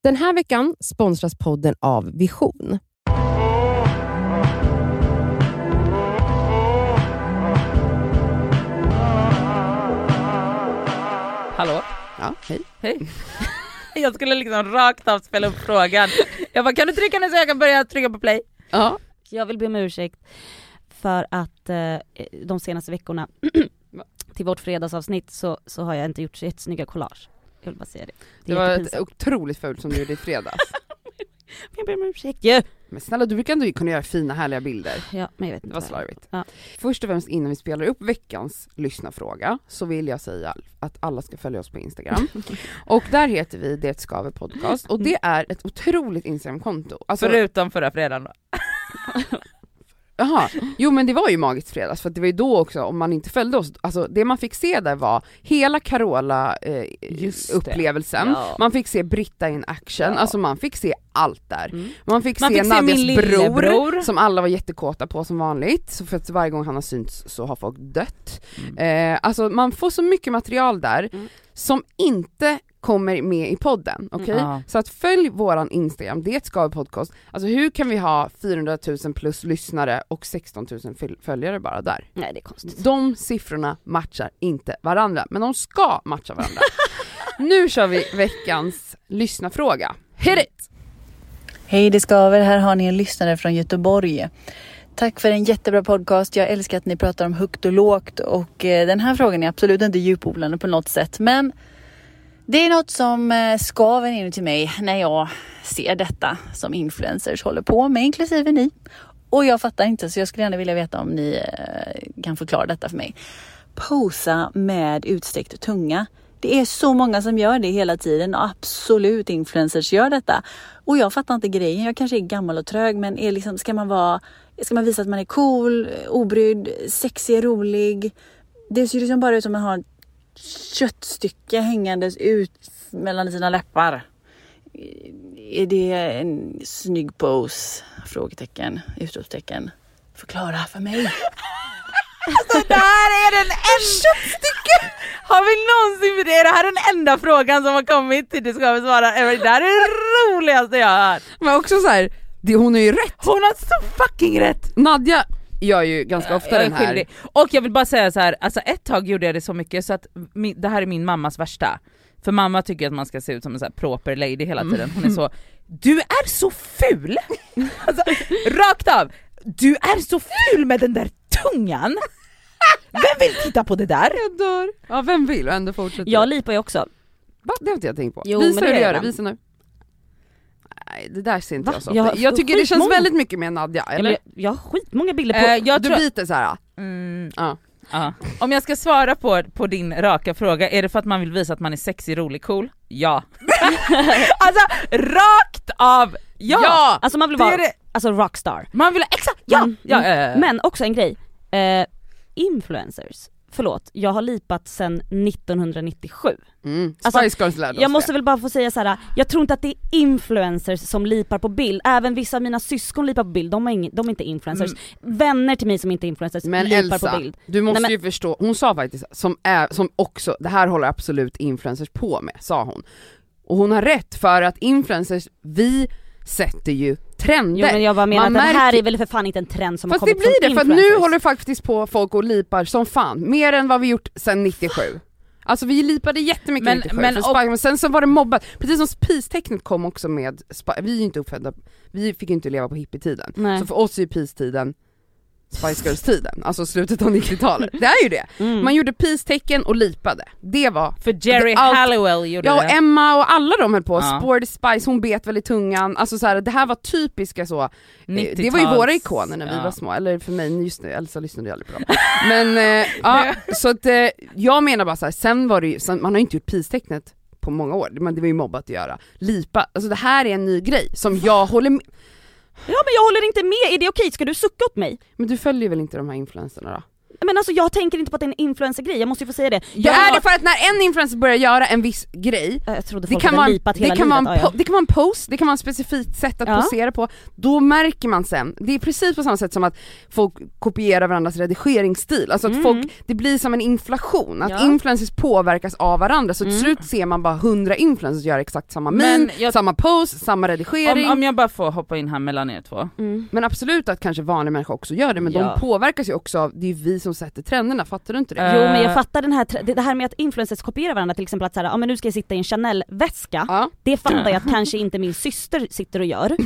Den här veckan sponsras podden av Vision. Hallå? Ja, hej. Hej. Jag skulle liksom rakt av spela upp frågan. Jag bara, kan du trycka nu så jag kan börja trycka på play? Ja. Jag vill be om ursäkt för att de senaste veckorna till vårt fredagsavsnitt så har jag inte gjort så jättesnygga collage. Jag vill bara säga det. Det var ett otroligt fult som du gjorde i fredags. Jag ber om ursäkt. Yeah. Men snälla, du brukar ändå kunna göra fina, härliga bilder. Ja, men jag vet inte. Det var slarvigt. Ja. Först och främst innan vi spelar upp veckans lyssnarfråga så vill jag säga att alla ska följa oss på Instagram. Och där heter vi Det Skaver Podcast. Och det är ett otroligt Instagram-konto. Alltså, Förutom förra fredagen då. Jaha, jo men det var ju Magiskt fredags för att det var ju då också, om man inte följde oss, alltså det man fick se där var hela Carola upplevelsen, Ja. man fick se Britta in action, Ja. alltså man fick se allt där. Man fick Man se fick se Nadias min bror lillebror. som alla var jättekåta på som vanligt, så för att varje gång han har synts så har folk dött. Alltså man får så mycket material där som inte kommer med i podden, okej? Ja. Så att följ våran Instagram, Det Skaver Podcast. Alltså hur kan vi ha 400 000 plus lyssnare och 16 000 följare bara där? Nej, det är konstigt. De siffrorna matchar inte varandra, men de ska matcha varandra. Nu kör vi veckans lyssnarfråga. Hit it! Hej, det skaver. Här har ni en lyssnare från Göteborg. Tack för en jättebra podcast. Jag älskar att ni pratar om högt och lågt. Och den här frågan är absolut inte djupodlande på något sätt. Men det är något som skaver inuti mig när jag ser detta som influencers håller på med, inklusive ni. Och jag fattar inte, så jag skulle gärna vilja veta om ni kan förklara detta för mig. Posa med utsträckt tunga. Det är så många som gör det hela tiden och absolut influencers gör detta. Och jag fattar inte grejen. Jag kanske är gammal och trög, men är liksom, ska man visa att man är cool, obrydd, sexig, rolig? Det ser liksom bara ut som man har ett köttstycke hängandes ut mellan sina läppar. Är det en snygg pose? Frågetecken, utropstecken. Förklara för mig. Alltså det här är den enda Har vi någonsin, det är det här den enda frågan som har kommit till Det ska vi svara. Det här är det roligaste jag har hört. Men också så här, hon är ju rätt. Hon har så fucking rätt. Nadja gör ju ganska ofta den här. Skyldig. Och jag vill bara säga så här, alltså ett tag gjorde jag det så mycket så att det här är min mammas värsta. För mamma tycker att man ska se ut som en så här proper lady hela tiden. Hon är så, du är så ful. Alltså, rakt av. Du är så ful med den där tungan. Vem vill titta på det där? Jag dör. Ja, vem vill? Och ändå fortsätter. Jag lipar ju också. Va? Det har inte jag tänkt på. Jo, Visa men det hur du är gör det, den. visa nu. Nej, det där ser inte Va? jag så Jag ofta. har Jag tycker det känns skitmånga. väldigt mycket med Nadja, Ja, eller? men jag har skitmånga bilder på. Jag Du tror, biter så här. Ja. ja. Om jag ska svara på din raka fråga, är det för att man vill visa att man är sexig, rolig, cool? Ja. Alltså, rakt av. Ja. Alltså man vill Det är vara det. alltså rockstar. Man vill exakt. Ja. Men också en grej. Influencers. Förlåt, jag har lipat sedan 1997. Alltså, Spice Girls lärde oss jag måste det. väl bara få säga så här: jag tror inte att det är influencers som lipar på bild. Även vissa av mina syskon lipar på bild. De är inte influencers. Vänner till mig som inte är influencers Men lipar Elsa, på bild. du måste Nej, men- ju förstå, hon sa faktiskt som också, det här håller absolut influencers på med, sa hon. Och hon har rätt, för att influencers, vi sätter ju trender. Jo, men jag bara menar Man att den här märker- är väl för fan inte en trend som Fast har det kommit från blir det, för att nu influencers. håller faktiskt på folk och lipar som fan, mer än vad vi gjort sedan 97. Alltså vi lipade jättemycket Men- 97 men för och- Spice, men sen så var det mobbat, precis som peace-tecknet kom också med vi är ju inte uppfödda, vi fick inte leva på hippietiden. Nej. Så för oss är ju peace-tiden Spice Girls-tiden, alltså slutet av 90-talet. Det är ju det. Man gjorde peace-tecken och lipade. Det var För Jerry allt- Halliwell gjorde Ja, och det. Emma och alla de höll på. Ja. Sporty Spice, hon bet väl i tungan. Alltså så här, det här var typiska så. Det var ju våra ikoner när vi var små. Eller för mig, just nu, Elsa lyssnade ju aldrig på dem. Men ja, så att jag menar bara så här, sen var det ju, man har ju inte gjort peace-tecknet på många år. Men det var ju mobbat att göra. Lipa, alltså det här är en ny grej som jag håller med. Ja, men jag håller inte med. Är det okej? Ska du sucka åt mig? Men du följer väl inte de här influencerna då? Men alltså jag tänker inte på att det är en influencer-grej, jag måste ju få säga det. Det är det för att när en influencer börjar göra en viss grej, jag trodde folk hade lipat hela livet. Det kan vara en post, det kan vara ett specifikt sätt att posera på. Då märker man sen, det är precis på samma sätt som att folk kopierar varandras redigeringsstil. Alltså att det blir som en inflation, att influencers påverkas av varandra. Så till slut ser man bara 100 influencers göra exakt samma samma post, samma redigering. Om jag bara får hoppa in här mellan er två. Men absolut att kanske vanliga människor också gör det, men de påverkas ju också av, det är vi som sätter trenderna, fattar du inte det? Jo, men jag fattar det här med att influencers kopierar varandra, till exempel att såhär, men nu ska jag sitta i en Chanel-väska, det fattar jag att kanske inte min syster sitter och gör.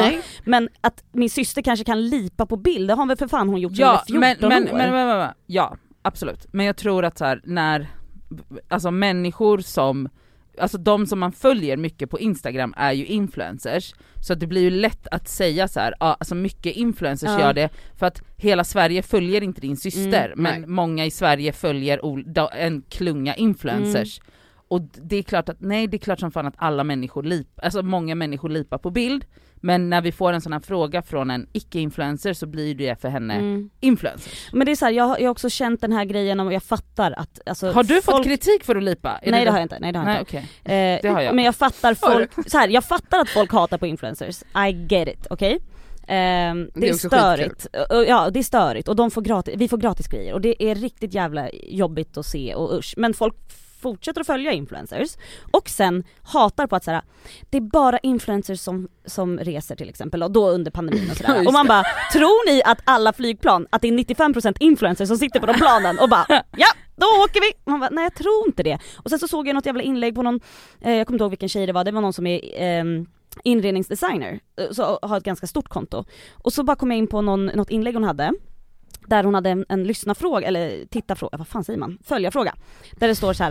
Men att min syster kanske kan lipa på bild, det har väl för fan hon gjort i 14 år. Ja, absolut. Men jag tror att så här, när alltså människor som, alltså de som man följer mycket på Instagram är ju influencers, så det blir ju lätt att säga så här, alltså mycket influencers gör det för att hela Sverige följer inte din syster, men många i Sverige följer en klunga influencers. Och det är klart att det är klart som fan att alla människor alltså många människor lipar på bild, men när vi får en sån här fråga från en icke-influencer så blir det för henne influencer. Men det är så här, jag har också känt den här grejen och jag fattar att alltså, har du fått kritik för att lipa? Nej, det har jag inte. Okay. Det har jag. Men jag fattar folk så här, jag fattar att folk hatar på influencers. I get it, okej? Det är störigt. Ja, det är störigt och vi får gratis grejer och det är riktigt jävla jobbigt att se och usch. Men folk fortsätter att följa influencers och sen hatar på att såhär, det är bara influencers som reser till exempel, och då under pandemin och sådär. Och man bara, tror ni att alla flygplan, att det är 95% influencers som sitter på de planen och bara, ja, då åker vi. Man bara, nej jag tror inte det. Och sen så såg jag något jävla inlägg på någon, jag kommer inte ihåg vilken tjej det var någon som är inredningsdesigner, så har ett ganska stort konto. Och så bara kom jag in på något inlägg hon hade, där hon hade en lyssnarfråga, eller tittarfråga, vad fan säger man? Följarfråga. Där det står så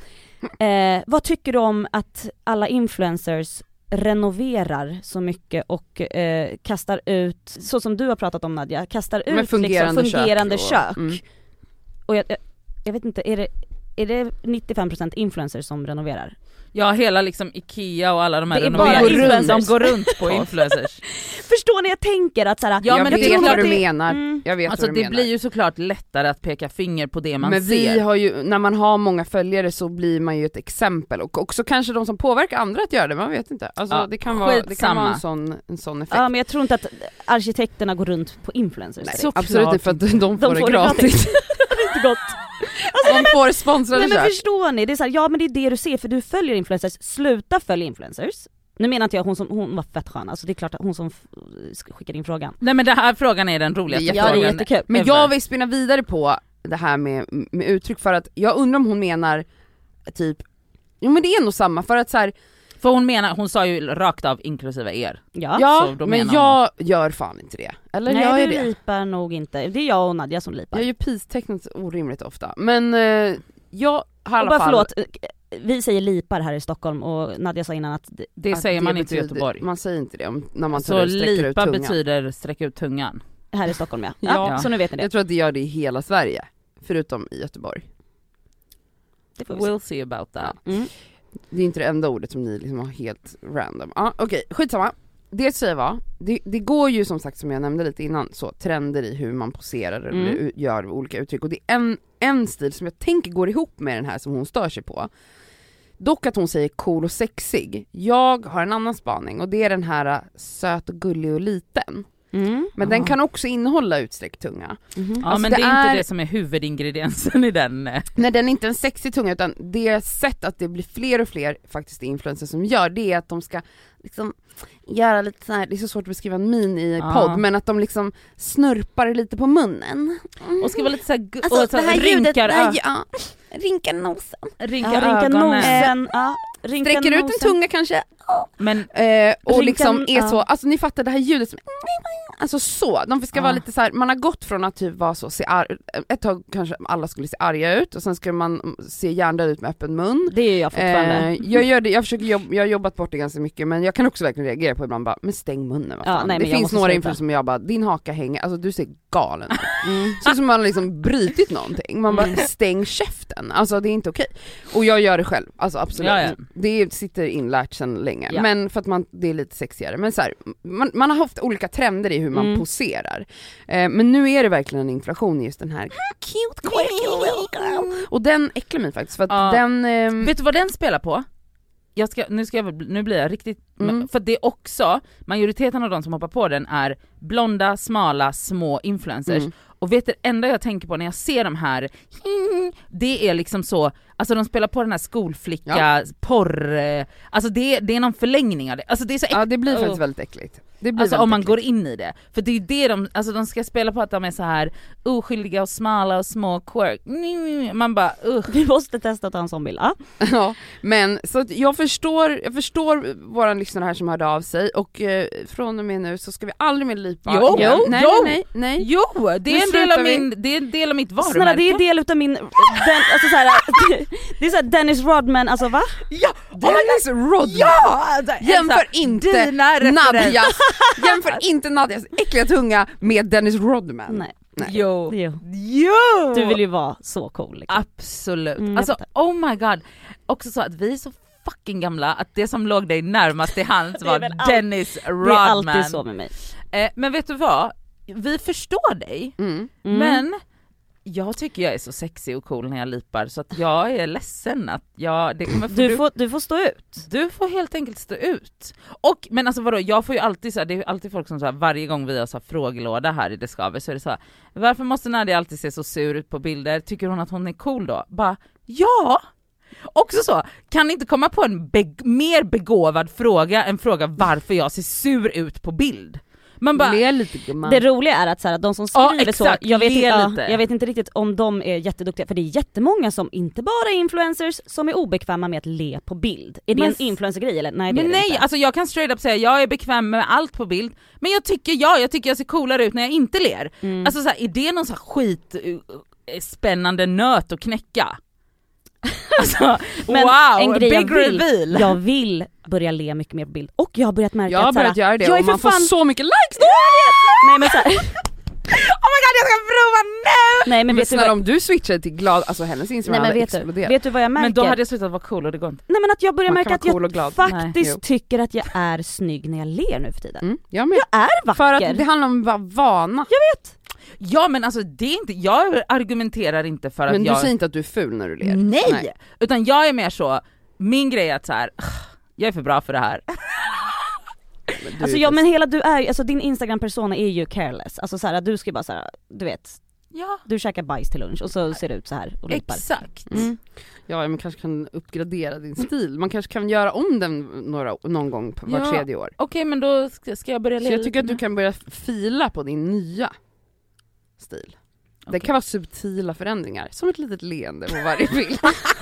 här: vad tycker du om att alla influencers renoverar så mycket och kastar ut, så som du har pratat om Nadja, kastar ut fungerande kök. Och jag vet inte, är det 95% influencers som renoverar? Ja, hela liksom Ikea och alla de här de går runt på influencers. Förstår ni, jag tänker att såhär, jag vet vad du menar. Jag vet alltså vad du det blir ju såklart lättare att peka finger på det man men ser. Vi har ju, när man har många följare så blir man ju ett exempel, och också kanske de som påverkar andra att göra det, man vet inte. Alltså det kan vara en sån effekt. Ja, men jag tror inte att arkitekterna går runt på influencers. Nej, absolut inte, för att de får det gratis. Det är inte gott. Alltså, de får sponsrade. Nej, men förstår ni, det är så här, ja men det är det du ser, för du följer influencers, sluta följa influencers. Nu menar inte jag hon var fett skön, alltså det är klart att hon som skickade in frågan. Nej, men den här frågan är den roligaste frågan. Ja, det är jättekul. Men jag vill spinna vidare på det här med uttryck, för att jag undrar om hon menar typ, jo men det är nog samma, för att så här, för hon sa ju rakt av inklusive er. Ja, men jag gör fan inte det. Eller nej, jag du lipar nog inte. Det är jag och Nadja som lipar. Jag gör peace-tecknet orimligt ofta. Men jag har i alla fall... Förlåt, vi säger lipar här i Stockholm och Nadja sa innan att det säger man inte i Göteborg. Man säger inte det när man så sträcker ut tungan. betyder sträcka ut tungan. Här i Stockholm, ja. Så nu vet ni det. Jag tror att det gör det i hela Sverige, förutom i Göteborg. Det får we'll see about that. Det är inte det enda ordet som ni liksom har helt random. Okej, skitsamma. Det säger jag det går ju som sagt, som jag nämnde lite innan, så trender i hur man poserar eller gör olika uttryck. Och det är en stil som jag tänker går ihop med den här som hon stör sig på. Dock att hon säger cool och sexig. Jag har en annan spaning, och det är den här söt och gullig och liten. Men den kan också innehålla utsträckt tunga. Ja, alltså men det är inte det som är huvudingrediensen i den. Nej, den är inte en sexig tunga, utan det sätt att det blir fler och fler faktiskt influencers som gör det är att de ska liksom göra lite så här, det är så svårt att beskriva en min i podd, men att de liksom snurpar lite på munnen. Och ska vara lite så här, alltså, och så här rinkar rinka nosen. Rinka nosen. Sträcker ut en tunga kanske. Men och liksom är så, alltså ni fattar det här ljudet som, alltså så, de ska vara lite så här, man har gått från att typ vara så, ett tag kanske alla skulle se arga ut, och sen ska man se hjärndöd ut med öppen mun. Det är jag fortfarande. Jag gör det, jag har jobbat bort det ganska mycket, men jag kan också verkligen reagera på ibland bara, men stäng munnen, vad fan. Nej, det finns några influencers som jag bara, din haka hänger, alltså du ser galen ut. Så som man liksom brytit någonting, man bara, stäng käften, alltså det är inte okej. Och jag gör det själv, alltså absolut. Ja. Det sitter inlärt sedan länge, men för att det är lite sexigare. Men så här, man har haft olika trender i hur man poserar. Men nu är det verkligen en inflation i just den här cute quirky girl. Och den äcklar mig faktiskt för att den... Vet du vad den spelar på? Nu blir jag riktigt... För det är också, majoriteten av de som hoppar på den är blonda, smala, små influencers. Och vet du, det enda jag tänker på när jag ser de här, det är liksom så, alltså de spelar på den här skolflicka, porr, alltså det är någon förlängning av det. Alltså det är så ja, det blir faktiskt väldigt äckligt. Det blir alltså om man äckligt. går in i det. För det är det de ska spela på, att de är så här oskyldiga och smala och små quirk. Man bara, Vi måste testa att ta en sån bild. Ja, men så att jag förstår våran lyssnare här som hörde av sig, och från och med nu så ska vi aldrig mer lipa. Nej. Jo, det är en del av mitt varumärke. Snälla, det är del utav min alltså så här, det är så här Dennis Rodman, alltså va? Ja, Dennis Rodman. Ja, jämför inte Nadias äckliga tunga med Dennis Rodman. Nej. Jo. Du vill ju vara så cool liksom. Absolut. Alltså oh my god. Också så att vi är så fucking gamla att det som låg dig närmast i hands var Dennis Rodman. Det är alltid så med mig. Men vet du vad? Vi förstår dig. Men jag tycker jag är så sexig och cool när jag lipar, så att jag är ledsen att det kommer du får stå ut. Du får helt enkelt stå ut. Men alltså vadå, jag får ju alltid så här, det är alltid folk som så här, varje gång vi har så här frågelåda här i Det Skaver, så är det så här, varför måste Nadia alltid se så sur ut på bilder? Tycker hon att hon är cool då? Bara, ja! Också så, kan inte komma på en mer begåvad fråga än fråga varför jag ser sur ut på bild. Man bara, det roliga är att så här, de som skriver exakt, så, jag vet inte riktigt om de är jätteduktiga, för det är jättemånga som inte bara är influencers som är obekväma med att le på bild. Är det en influencergrej eller? Nej, det är det inte. Alltså jag kan straight up säga jag är bekväm med allt på bild, men jag tycker jag ser coolare ut när jag inte ler. Alltså så här, är det någon så här skit spännande nöt att knäcka? Alltså, men wow, en grej big reveal. Jag vill börja le mycket mer på bild, och jag har börjat märka jag har börjat göra det, och man får så mycket likes då. Nej men så här. Oh my god, jag ska prova nu! Nej men vet du vad, om du switchar till glad, alltså hennes Instagram hade exploderat. Vet du vad jag märker? Men då hade jag slutat vara cool och det går inte. Nej men att jag börjar märka att jag faktiskt tycker att jag är snygg när jag ler nu för tiden. Jag är vacker. För att det handlar om att vara vana. Jag vet. Ja men alltså det är inte, jag argumenterar inte för att men du säger inte att du är ful när du ler. Nej. Utan jag är mer så, min grej är att så här, jag är för bra för det här. Alltså ja, men hela alltså din Instagram-persona är ju careless. Alltså så här, du ska ju bara så här, du vet. Ja. Du käkar bajs till lunch och så ser det ut så här och lipar. Exakt. Ja, man kanske kan uppgradera din stil. Man kanske kan göra om den någon gång var tredje år. Okej, men då ska jag börja. Så jag tycker att du kan börja fila på din nya stil. Det kan vara subtila förändringar, som ett litet leende på varje bild.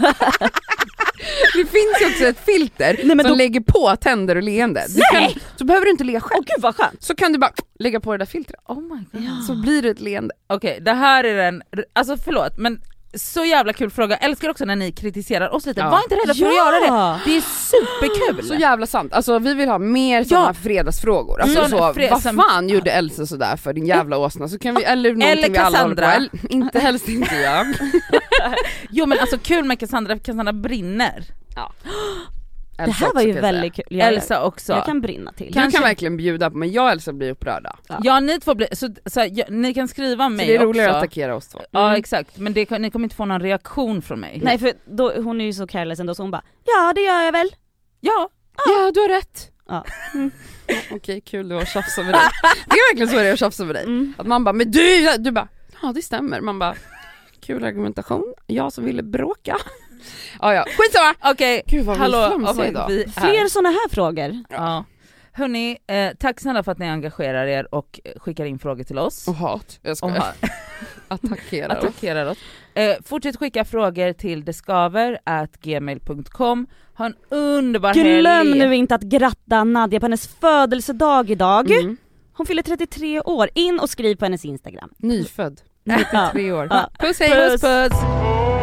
Det finns ju också ett filter som lägger på tänder och leende. Så behöver du inte le själv. Gud vad skönt. Så kan du bara lägga på det där filtret. Oh my god. Ja. Så blir det ett leende. Okej, det här är den, alltså förlåt, men så jävla kul fråga. Jag älskar också när ni kritiserar oss lite. Var inte rädda för att göra det. Det är superkul. Så jävla sant. Alltså vi vill ha mer sådana fredagsfrågor. Alltså så, vad fan gjorde Elsa sådär för din jävla åsna? Så kan vi, eller Cassandra. Inte helst inte jag. Jo men alltså kul med Cassandra brinner. Ja. Det här var ju väldigt kul. Elsa också. Jag kan brinna till. Du kan verkligen bjuda på, men jag och Elsa blir upprörda. Ja, ni två blir, så ni kan skriva mig också. Det är roligare att attackera oss två. Ja exakt, men ni kommer inte få någon reaktion från mig. Nej för då, hon är ju så careless ändå, så hon bara, ja det gör jag väl. Ja, du har rätt. Ja. Okej, kul du har tjafsat med dig. Det är verkligen så det är att tjafsa med dig. Att man bara, men du bara, ja det stämmer. Man bara, kul argumentation. Jag som ville bråka. Ja, skitsamma. Okej, hallå, fler såna här frågor. Ja. Hörni, tack snälla för att ni engagerar er och skickar in frågor till oss. Och hat. Jag ska attackerar oss. Fortsätt skicka frågor till deskaver@gmail.com. Ha en underbar helg. Glöm nu inte att gratta Nadia på hennes födelsedag idag. Hon fyller 33 år. In och skriv på hennes Instagram. Nyfödd. 93 år. Puss hej. Puss.